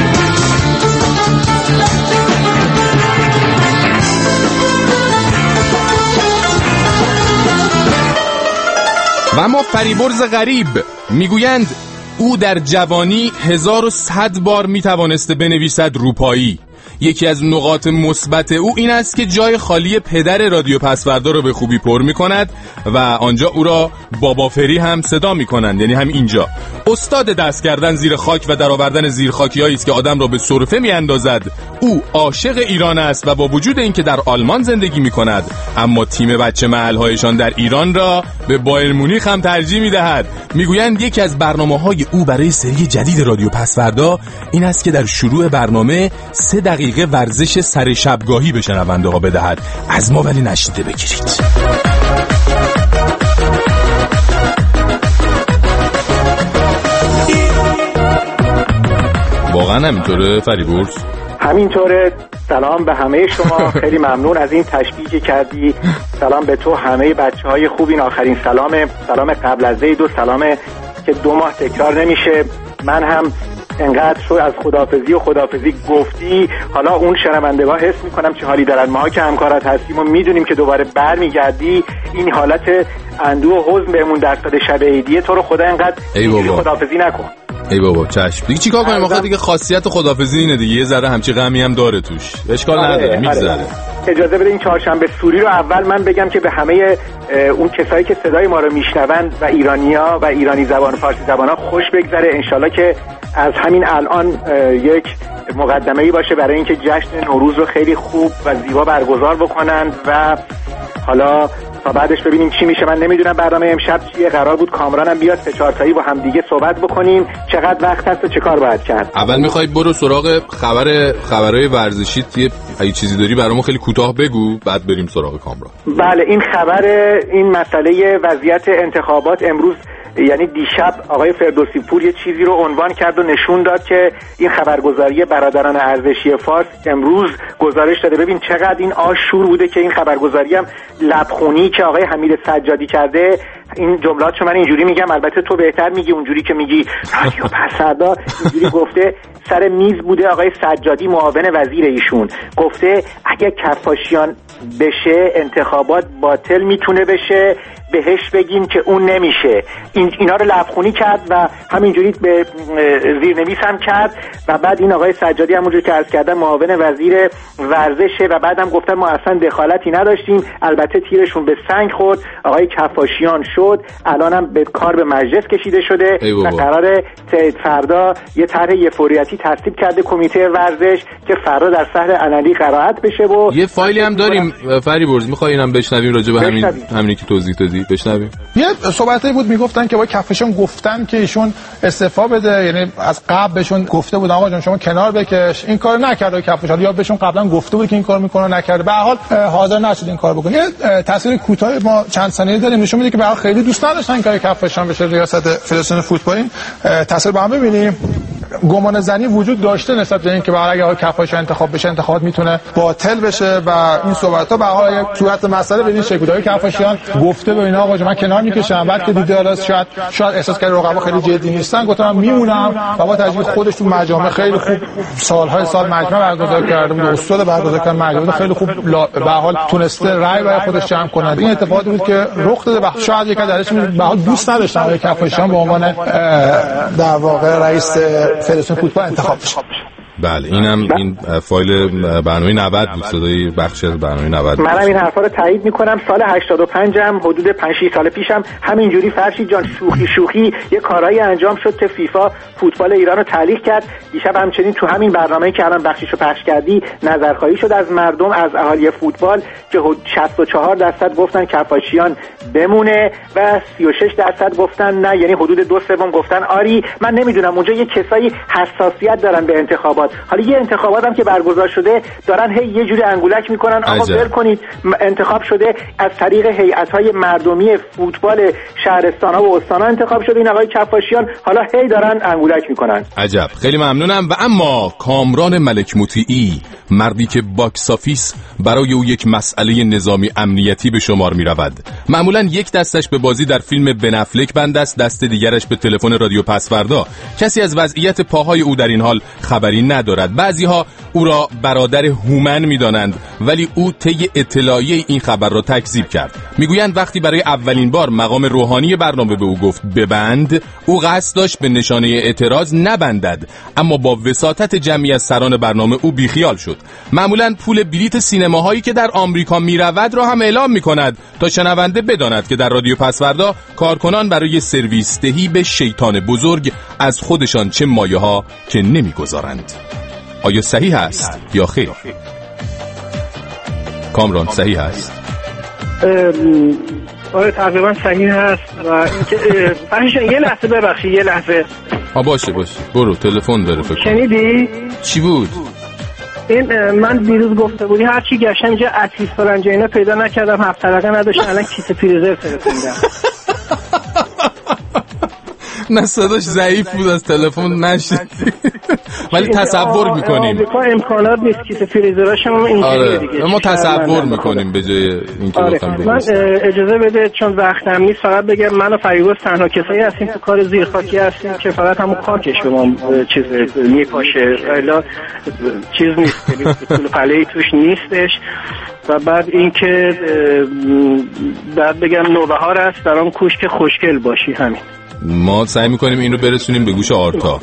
و اما فریبرز غریب میگویند او در جوانی 1100 بار میتوانسته بنویسد روپایی. یکی از نقاط مثبت او این است که جای خالی پدر رادیو پسوردا رو به خوبی پر می‌کند و آنجا او را بابا فری هم صدا می‌کنند، یعنی هم اینجا. استاد دست کردن زیر خاک و درآوردن زیر خاکیایی است که آدم را به سرفه می‌اندازد. او عاشق ایران است و با وجود اینکه در آلمان زندگی می‌کند، اما تیم بچه محل‌هایشان در ایران را به بایر مونیخ هم ترجیح می‌دهد. می‌گویند یکی از برنامه‌های او برای سری جدید رادیو پسوردا این است که در شروع برنامه 3 دقیقه ورزش سر شبگاهی به شنونده ها بدهد. از ما ولی نشیده بگیرید. واقعا همینطوره فریبرز؟ همینطوره. سلام به همه شما. خیلی ممنون از این تشبیهی که کردی. سلام به تو، همه بچه‌های خوب. این آخرین سلام قبل از عید و سلام که 2 ماه تکرار نمیشه. من هم انقدر شو از خداحافظی گفتی، حالا اون شنونده‌ها حس میکنم چه حالی دارن. ما که همکارات هستیم و میدونیم که دوباره برمیگردی، این حالت اندوه و حزن بهمون در سال شب عیدیه، تو رو خدا انقدر خداحافظی نکن. ای بابا چشم. دیگه چیکار کنیم؟ آخه دیگه خاصیت خداحافظی اینه دیگه، یه ذره همچی غمی هم داره توش. اشکال نداره، میگذره. اجازه بده این چهارشنبه سوری رو اول من بگم که به همه اون کسایی که صدای ما رو میشنوند و ایرانی‌ها و ایرانی زبان فارسی زبان‌ها خوش بگذره. انشالله که از همین الان یک مقدمه‌ای باشه برای اینکه جشن نوروز رو خیلی خوب و زیبا برگزار بکنند و حالا تا بعدش ببینیم چی میشه. من نمیدونم برنامه امشب چیه. قرار بود کامرانم بیاد 3-4 تایی با هم دیگه صحبت بکنیم. چقدر وقت هست و چه کار باید کرد؟ اول میخوای برو سراغ خبرهای ورزشی، اگه چیزی داری برامون خیلی کوتاه بگو، بعد بریم سراغ کامران. بله، این مسئله وضعیت انتخابات امروز، یعنی دیشب آقای فردوسی پور یه چیزی رو عنوان کرد و نشون داد که این خبرگزاری برادران ارزشی فارس امروز گزارش داده. ببین چقدر این آشور بوده که این خبرگزاری هم لبخونی که آقای حمید سجادی کرده، این جملاتشو من اینجوری میگم، البته تو بهتر میگی اونجوری که میگی رادیو پسوردا، اینجوری گفته. سر میز بوده آقای سجادی معاون وزیر ایشون گفته اگه کفاشیان بشه انتخابات باطل میتونه بشه، بهش بگیم که اون نمیشه. اینا رو لبخونی کرد و همینجوری به زیرنویس هم کرد و بعد این آقای سجادی همونجوری که عرض کردم معاون وزیر ورزشه و بعدم گفتن ما اصلا دخالتی نداشتیم. البته تیرشون به سنگ خورد، آقای کفاشیان شد، الانم به کار به مجلس کشیده شده و قراره فردا یه طرح فوریتی تصویب کرده کمیته ورزش که فردا در شهر علنی قرائت بشه. و یه فایلی هم داریم فریبرز، میخوای اینم بشنویم راجع به همینی که توضیح دادی؟ بشنویم. یه صحبتی بود میگفتن که با کفشون گفتن که ایشون استعفا بده، یعنی از قبل بهشون گفته بودن آقا جان شما کنار بکش، این کارو نکرده کفش، یا بهشون قبلا گفته بود که این کارو میکنه نکرده، به هر حال حاضر نشد این کارو بکنه. یه تصویر کوتاه ما چند ثانیه‌ای داریم نشون میده که به هر حال خیلی دوست نداشتن که کفشان بشه ریاست فدراسیون فوتبال. این تصویر با هم ببینیم. گمان زنی وجود داشته نسبت به این که اگه آقای کفاش انتخاب بشه انتخابات میتونه باطل بشه و این صحبت‌ها به حال یک صورت مسئله به این شکل بود. کفاشیان گفته به اینا آقا من کنار میکشم، بعد که دیده حالا شاید احساس کرد رقبا خیلی جدی نیستن، گفتم میمونم و با تجربه خودش تو مجامع خیلی خوب سالهای سال مجمع برگزار کرده بود، استاد برگزار کرد مجمع خیلی خوب به حال تونسته رأی برای خودش جمع کنه. این اتفاقی بود که رخ داده و شاید یک درش به حال دوست نداشتن آقای کفاشیان به عنوان در واقع رئیس فدراسیون فوتبال انتخاب بشه. بله اینم این فایل برنامه 90 بود، صدای بخش از برنامه 90. منم این حرفا رو تایید میکنم. سال 85 هم حدود 5-6 سال پیشم همینجوری فرشید جان شوخی یه کارایی انجام شد که فیفا فوتبال ایران رو تعلیق کرد. دیشب همچنین تو همین برنامه‌ای که الان بخشیشو پخش کردی نظرخواهی شد از مردم، از اهالی فوتبال که 64% گفتن کفاشیان بمونه و 36% گفتن نه، یعنی حدود 2/3 گفتن آری. من نمیدونم اونجا یه کسایی حساسیت دارن به انتخابات. حالا یه انتخابات هم که برگزار شده دارن هی یه جوری انگولک میکنن آقا ول کنید، انتخاب شده از طریق هیئت‌های مردمی فوتبال شهرستان‌ها و استان‌ها انتخاب شده، این آقای کفاشیان حالا هی دارن انگولک میکنن. عجب، خیلی ممنونم. و اما کامران ملک مطیعی، مردی که باکس آفیس برای او یک مسئله نظامی امنیتی به شمار می رود. معمولا یک دستش به بازی در فیلم بن افلک بند است، دست دیگرش به تلفن رادیو پسوردا. کسی از وضعیت پاهای او در این حال خبری ندارد. بعضیها او را برادر هومن می دانند، ولی او طی اطلاعیه این خبر را تکذیب کرد. میگویند وقتی برای اولین بار مقام روحانی برنامه به او گفت ببند، او قصد داشت به نشانه اعتراض نبندد، اما با وساطت جمعی از سران برنامه او بیخیال شد. معمولا پول بلیت سینماهایی که در آمریکا میرود را هم اعلام میکند تا شنونده بداند که در رادیو پسوردا کارکنان برای سرویس دهی به شیطان بزرگ از خودشان چه مایه ها که نمیگذارند. آیا صحیح است یا خیر؟ کامران صحیح است؟ آره تقریبا صحیح هست. و اینکه فرشان یه لحظه ببخشید یه لحظه. باشه برو تلفن داره فکر کنم. شنیدی؟ چی بود؟ این من دیروز گفته بودی هر چی گشتم اینجا عطیس فرنجه اینا پیدا نکردم، 7 طبقه نداشت، الان کیسه فریزر فرستادم. نه صداش ضعیف بود از تلفن نشد. ولی تصور میکنیم آمریکا امکانات نیست کیسه فریزراش هم اینجوریه دیگه. ما تصور میکنیم به جای اینکه بخوام بگیم. من اجازه بده چون وقتم نیست فقط بگم من و فریبرز تنها کسایی هستیم تو کار زیرخاکی هستیم که فقط همون خاکش به ما چیز میپاشه، الا چیز نیست، یعنی طول پله‌ای توش نیستش. و بعد اینکه بعد بگم نوبهار است در آن کوش که خوشگل باشی. همین. ما سعی میکنیم این رو برسونیم به گوش آرتا.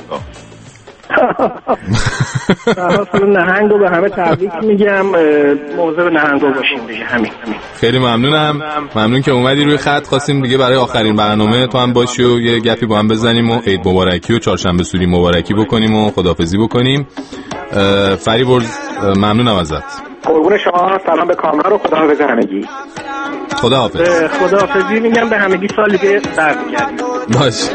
نهنگ رو به همه تبریک میگم، موضوع نهنگ رو باشیم دیگه. همین. خیلی ممنونم، ممنون که اومدی روی خط. خواستیم دیگه برای آخرین برنامه تو هم باشی و یه گپی با هم بزنیم و عید مبارکی و چهارشنبه سوری مبارکی بکنیم و خداحافظی بکنیم. فریبرز ممنونم ازت. قربون شما، سلام به کامران و خداحافظ همگی. خداحافظ. خداحافظی میگم به همگی، سال دیگه برمیگردیم. باش.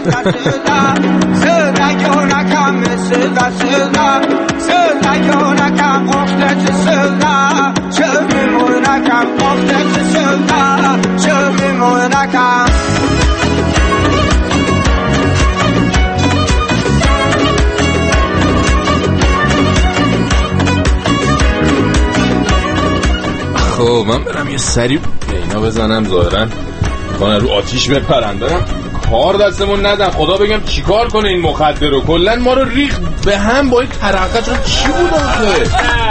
خب من برم یه سری اینا بزنم، ظاهرا میخوان رو آتیش بپرن. دارم کار دستمون ندن، خدا بگم چیکار کنه این مخدر رو. کلن ما رو ریخت به هم با این ترقه. چون چی بود آخه؟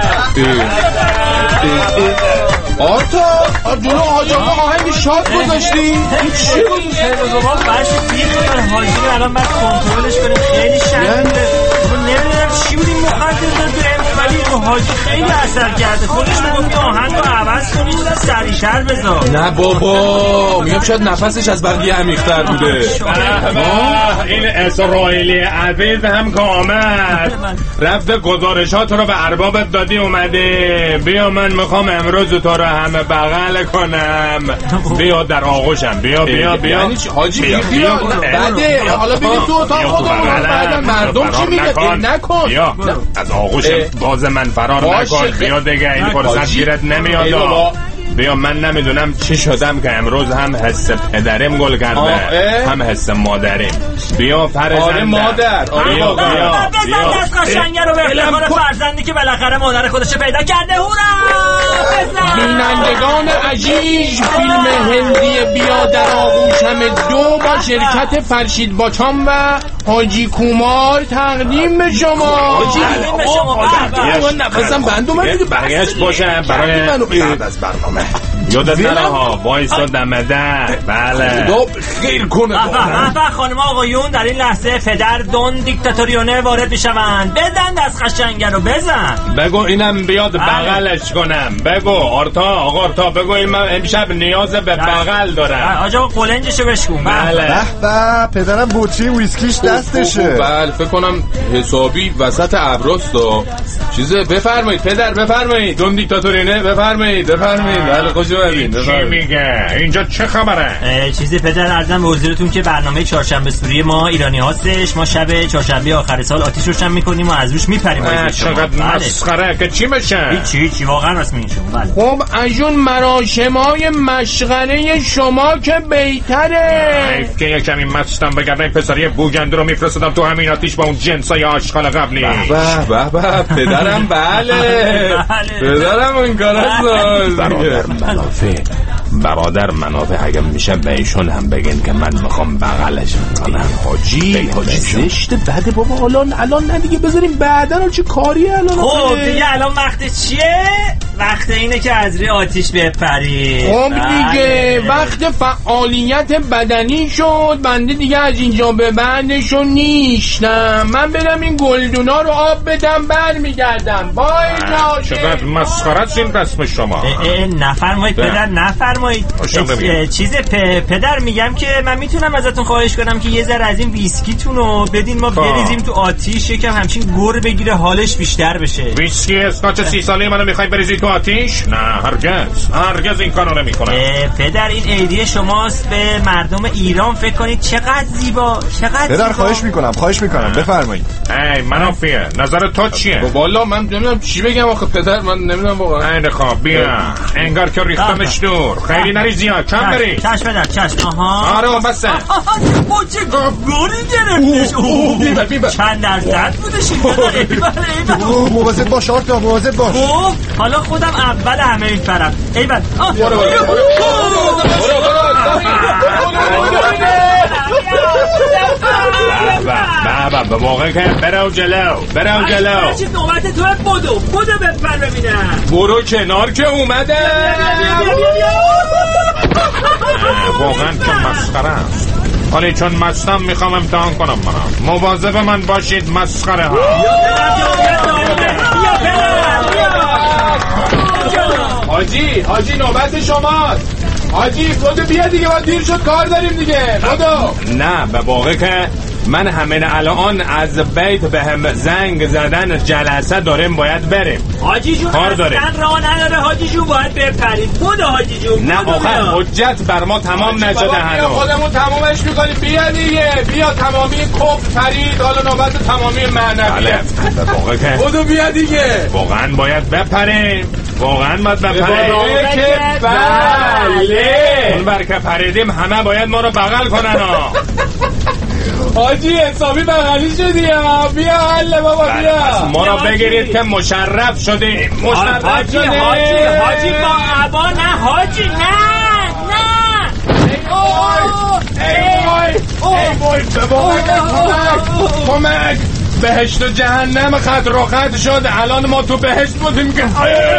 آرتا جلو حاج آقا آهنگ شاد گذاشتی؟ این چی بود؟ شما باش بیخ حاجی الان بعد کنترلش کنیم، خیلی شرمنده. نمیدونم چی بود این مخدر داد ولی رو حاجی خیلی اثر کرده. خودش میگفت آهنگ رو عوض کنید سریع‌تر بذار. نه بابا میگم شاید نفسش از بقیه عمیق‌تر بوده. این اسرائیلی عزیز هم که آمد رفته گزارشات رو به اربابت دادی اومده. بیا من میخوام امروز تو رو همه بغل کنم. بیا در آغوشم، بیا یعنی حاجی بیا بده. حالا بگی تو اتاق بعد مردم چی میگه؟ نکن. بیا از آغوشم باز من فرار نکن. بیا دیگه این فرصت گیرت نمیاد. بیا من نمیدونم چی شدم که امروز هم حس پدرم گل کرده هم حس مادرم. بیا فرزندم. آره مادر. بیا دست قشنگه رو به افتخار فرزندی که بالاخره مادر خودش پیدا کرده. هورا بینندگان عزیز، فیلم هندی بیا در آغوشم 2 با شرکت فرشید باچان و حاجی کومار تقدیم به شما. نفسم بند اومد دیگه. بقیهش باشه برای بعد از برنامه. یادت نره ها وایسا دم در. بله خیر کنه. خانم آقایون در این لحظه پدر دون دیکتاتوریونه وارد میشوند. بزن دست قشنگه رو بزن. بگو اینم بیاد بغلش کنم. بگو آقا آرتا بگو این من امشب نیاز به بغل دارم. آجا قلنجشو بشکن. بله به پدرم بطری ویسکیش دستشه. بله فکر کنم حسابی وسط ابراست و چیزه. بفرمایید پدر بفرمایید. دون دیکتاتورینه بفرمایید. بله خوش اومدین. چی میگه اینجا چه خبره؟ چیزی پدر عرضم به حضورتون که برنامه چهارشنبه سوری ما ایرانی هاستش. ما شب چهارشنبه آخر سال آتش روشن میکنیم و از روش میپریم. چقدر مسخره که چی بشه؟ هیچی واقعا راست میگین شما. بله خب از اون مراشمای مشغله شما که بهتره. حیف که یک کمی مستم بگردم این پسری بوگنده رو میفرستادم تو همین آتیش با اون جنسای آشغال قبلی. به پدرم. بله پدرم این کار برادر منافع اگه میشه به ایشون هم بگین که من میخوام بغلش کنم. حاجی زشت بده بابا. الان نه دیگه بذاریم بعدن. چه کاریه الان؟ خب دیگه الان وقت چیه؟ وقت اینه که از روی آتیش بپری. خب دیگه وقت فعالیت بدنی شد. بنده دیگه از اینجا به بعدشو نیشتم. من برم این گلدونا رو آب بدم برمیگردم. وای چقدر مسخره است این رسم شما. نفرمایید پدر نفرمایید. چیز پدر میگم که من میتونم ازتون خواهش کنم که یه ذره از این ویسکیتون رو بدین ما بریزیم تو آتیش یکم همچین گر بگیره حالش بیشتر بشه. ویسکی اسکاچ 30 ساله منو میخوای بریزی تو آتیش؟ نه هرگز این کارو نمیکنم. پدر این عیدیه شماست به مردم ایران. فکر کنید چقدر زیبا پدر. خواهش میکنم بفرمایید. ای منافیه نظر تو چیه؟ والا من نمیدونم چی بگم آخه پدر. من نمیدونم واقعا. این خواب بیا انگار که ریختمش دور. خیلی نری زیاد کم بری. چشم پدر چشم. آره بسه. چه گوری گرفتش. بیبر چند درصد بودش این پدر؟ مواظب باش آرتا مواظب باش. حالا خودم اول همه این طرف. ایول بابا به موقع که برو جلو. چه نوبت تو؟ بدو بپر ببینم. برو کنار که اومده. واقعا که مسخره است. ولی چون مستم میخوام امتحان کنم. منم مواظب من باشید مسخره ها. حاجی نوبت شماست. حاجی بدو بیا دیگه. ما دیر شد کار داریم دیگه. بدو. نه به واقع که من همین الان از بیت به هم زنگ زدن جلسه داریم باید بریم. حاجی جون کار داره. راه نداره. حاجی جون باید بپرید. بود حاجی جون. نه آخه حجت بر ما تمام نشده هنوز. خودمون تمامش میکنیم. بیا دیگه بیا. تمامی کفر پرید. حالا نوبت تمامی معنویه. به واقع که بدو بیا دیگه. واقعا باید بپریم. بله. اون بر که پریدیم همه باید ما رو بغل کنن. حاجی حسابی بغلی شدی. بیا حله بابا بیا. ما رو بگیرید که مشرف شدیم. حاجی با عبا. نه حاجی نه ای وای کمک. بهشت و جهنم خط رو خط شد. الان ما تو بهشت بودیم که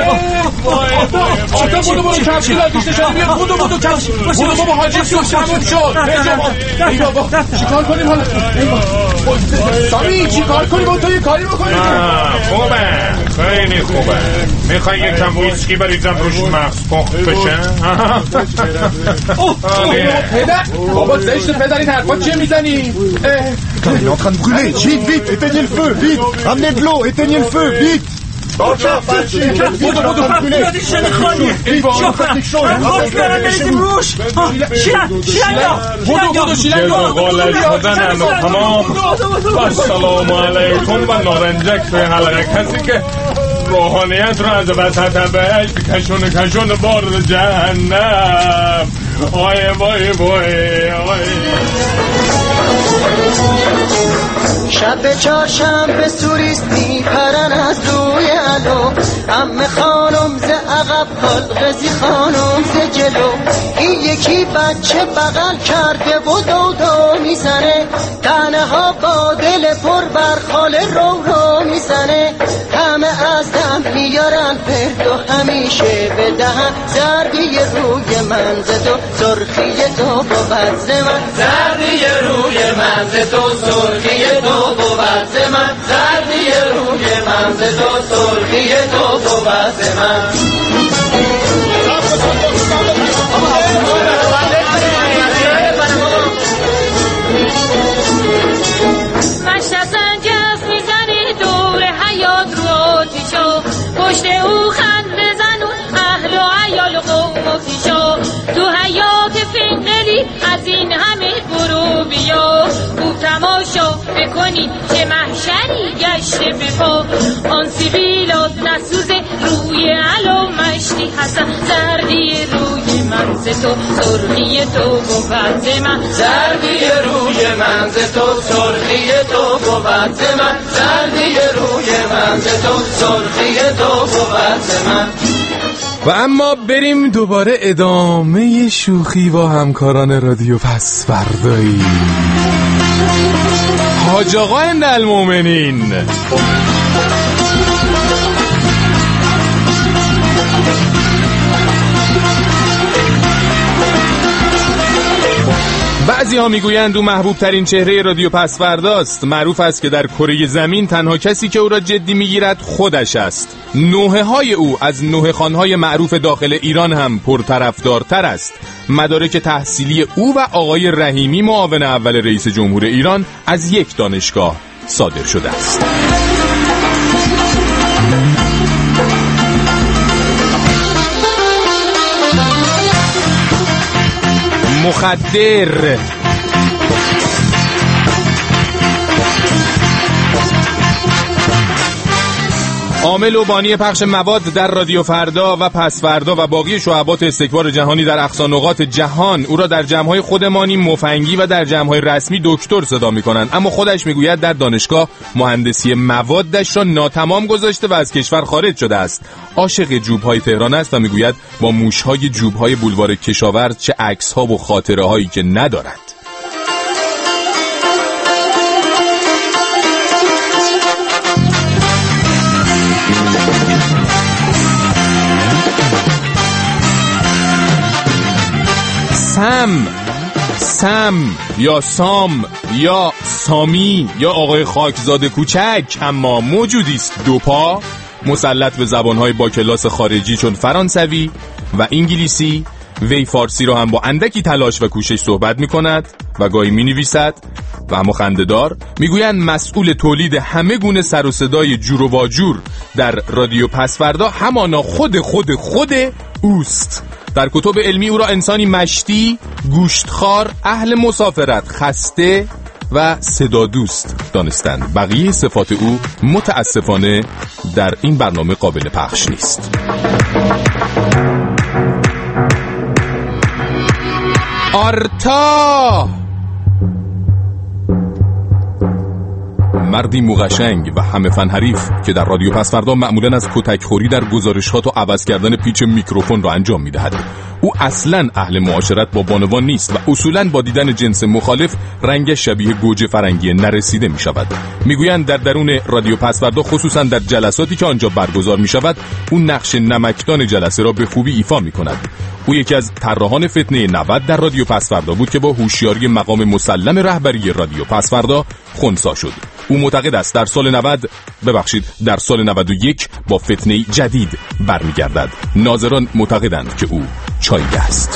برو کفشی لاتیش نشد. بیا بدو کفشی. برو بابا حاجی تموم شد. ای بابا چیکار کنیم حالا؟ سامی چیکار کنیم؟ با تو یه کاری بکنیم. خوبه خیلی خوبه. میخوای یکم ویسکی بریزم روش مغز پخت بشه؟ پدر بابا زشت پدر این حرفا چیه میزنی؟ Il est en train de brûler. Vite, éteignez le feu, vite. Ramenez de l'eau, éteignez le feu, vite. السلام علیکم و نارنجک توی حلقه. کسی که روحانیت رو از وسط بهشت کشون بارد جهنم. وای شب چهارشنبه سوریست میپرن از روی علو. عمه خانم ز عقب قلقزی خانم ز جلو، این یکی بچه بغل کرده و دو میزنه، تنه ها با دل پر بر خاله رو میزنه، همه از دم میارن فرد و همیشه به دهن، زردی روی من ز تو سرخی تو بود ز من، زردی روی من ز تو سرخی تو بود ز من، زردی روی من ز تو سرخی تو بود ز من. مشتسن جف میزنی دور حیات رو آتیشا، پشت او خند بزن و اهل و عیال و قوم و پیشا، تو حیات فنقلی از این همه برو بیا، خوب تماشا بکنی چه محشری گشته بپا، آن سیبیلات نسوز روی علا مشتی حسن، زردی روی من ز تو سرخی تو بود ز من، زردی روی من ز تو سرخی تو بود ز من، زردی روی من ز تو سرخی تو بود ز من. و اما بریم دوباره ادامه شوخی با همکاران رادیو پس فردایی. حاج آقا المؤمنین بعضی ها میگویند او محبوب ترین چهره رادیو پس فرداست. معروف است که در کره زمین تنها کسی که او را جدی میگیرد خودش است. نوحه های او از نوحه خانهای معروف داخل ایران هم پرطرفدارتر است. مدارک تحصیلی او و آقای رحیمی معاون اول رئیس جمهور ایران از یک دانشگاه صادر شده است. مخدر عامل و بانی پخش مواد در رادیو فردا و پس فردا و باقی شعبات استکبار جهانی در اقصا نقاط جهان او را در جمع‌های خودمانی مفنگی و در جمع‌های رسمی دکتر صدا می‌کنند، اما خودش میگوید در دانشگاه مهندسی موادش را ناتمام گذاشته و از کشور خارج شده است. عاشق جوب‌های تهران است و میگوید با موش‌های جوب‌های بولوار کشاورز چه عکس‌ها و خاطره‌هایی که ندارد. سم یا سام یا سامی یا آقای خاکزاده کوچک، اما موجودی است دو پا، مسلط به زبانهای با کلاس خارجی چون فرانسوی و انگلیسی. وی فارسی را هم با اندکی تلاش و کوشش صحبت می کند و گاهی می نویسد و اما خنده‌دار. میگویند مسئول تولید همه گونه سر و صدای جور و واجور در رادیو پس فردا همانا خود اوست. در کتب علمی او را انسانی مشتی، گوشتخوار، اهل مسافرت، خسته و صدا دوست دانستند. بقیه صفات او متاسفانه در این برنامه قابل پخش نیست. آرتا مردی موقشنگ و همه فن حریف که در رادیو پس فردا معمولاً از کتکخوری در گزارشات و عوض کردن پیچ میکروفون را انجام میدهد. او اصلاً اهل معاشرت با بانوان نیست و اصولاً با دیدن جنس مخالف رنگ شبیه گوجه فرنگی نرسیده می شود. میگویند در درون رادیو پس فردا خصوصاً در جلساتی که آنجا برگزار می شود او نقش نمکدان جلسه را به خوبی ایفا می کند. او یکی از طراحان فتنه 90 در رادیو پس فردا بود که با هوشیاری مقام مسلم رهبری رادیو پس فردا خنثی شد. او معتقد است در سال 91 با فتنه جدید برمیگردد. ناظران معتقدند که او چایده است.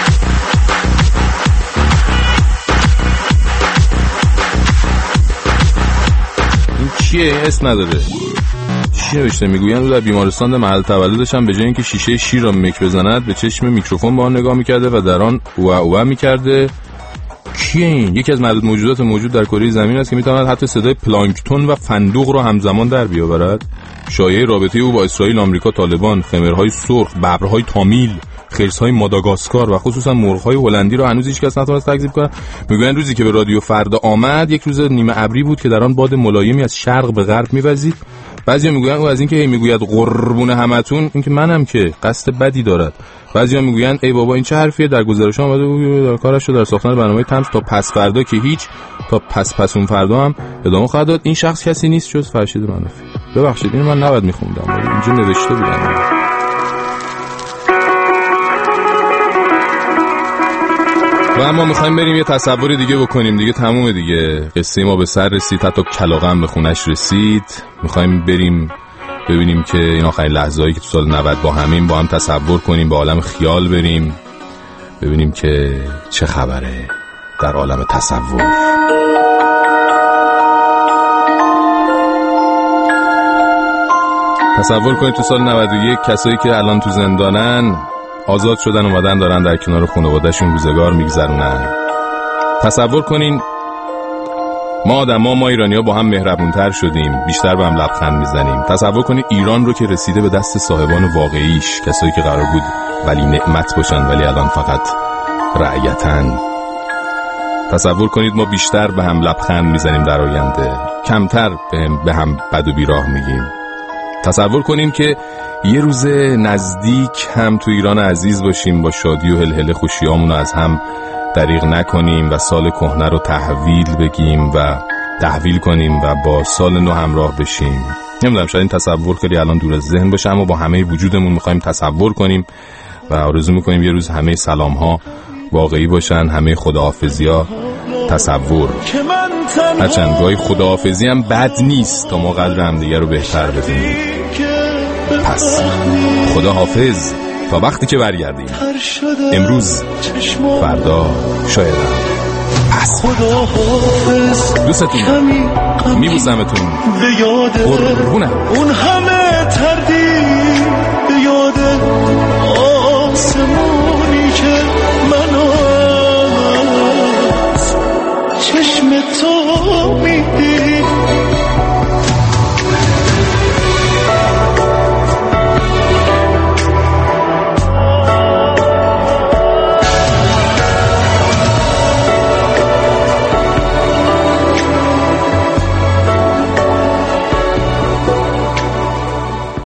این کیه؟ اسم نداره. چی نوشته؟ میگویند او در بیمارستان محل تولدش هم به جای اینکه شیشه شیر را مک بزند به چشم میکروفون با آن نگاه میکرده و در آن اوه میکرده. کیه این؟ یکی از معدود موجودات موجود در کره زمین است که میتواند حتی صدای پلانکتون و فندوق را همزمان در بیاورد. شایعه رابطه او با اسرائیل، آمریکا، طالبان، خمرهای سرخ، ببرهای تامیل، خرس‌های ماداگاسکار و خصوصا مرغ‌های هلندی را هنوز هیچ کس نتوانست تکذیب کند. میگویند روزی که به رادیو فردا آمد یک روز نیمه ابری بود که در آن باد ملایمی از شرق به غرب می‌وزید بعضیا میگوین او از اینکه هی میگوید قربون همتون، اینکه منم که قصد بدی دارد. بعضیا میگوین ای بابا این چه حرفیه، در گزارش اومده در کارش رو در ساختن برنامه طنز تا پس فردا که هیچ، تا پس اون فردا هم ادامه خواهد داد. این شخص کسی نیست جز فرشید منافی. ببخشید اینو من نباید میخوندم، اینجا نوشته بودم. و اما میخوایم بریم یه تصور دیگه بکنیم دیگه، تمومه دیگه، قصه ما به سر رسید، حتی کلاغه هم به خونش رسید. میخوایم بریم ببینیم که این آخرین لحظه‌ای که تو سال 90 با هم تصور کنیم، به عالم خیال بریم ببینیم که چه خبره در عالم تصور. تصور کنید تو سال 91 کسایی که الان تو زندانن آزاد شدن، اومدن دارن در کنار خانواده‌شون روزگار میگذرونن. تصور کنین ما ایرانی‌ها با هم مهربونتر شدیم، بیشتر به هم لبخند میزنیم. تصور کنید ایران رو که رسیده به دست صاحبان واقعیش، کسایی که قرار بود ولی نعمت باشن ولی الان فقط رعیتن. تصور کنید ما بیشتر به هم لبخند میزنیم در آینده، کمتر به هم بد و بیراه میگیم. تصور کنیم که یه روز نزدیک هم تو ایران عزیز باشیم، با شادی و هلهله خوشیامون رو از هم دریغ نکنیم و سال کهنه رو تحویل کنیم و با سال نو همراه بشیم. نمیدونم، شاید این تصور خیلی الان دور از ذهن باشه، اما با همه وجودمون میخوایم تصور کنیم و آرزو میکنیم یه روز همه سلام ها واقعی باشن، همه خداحافظی ها تصور. هرچند گاهی خداحافظی هم بد نیست تا ما قدر هم دیگه رو بهتر بدونیم. پس خدا حافظ تا وقتی که برگردیم، امروز فردا شاید پس دوستتون میبوزمتون قربونم. اون همه تردید به یاد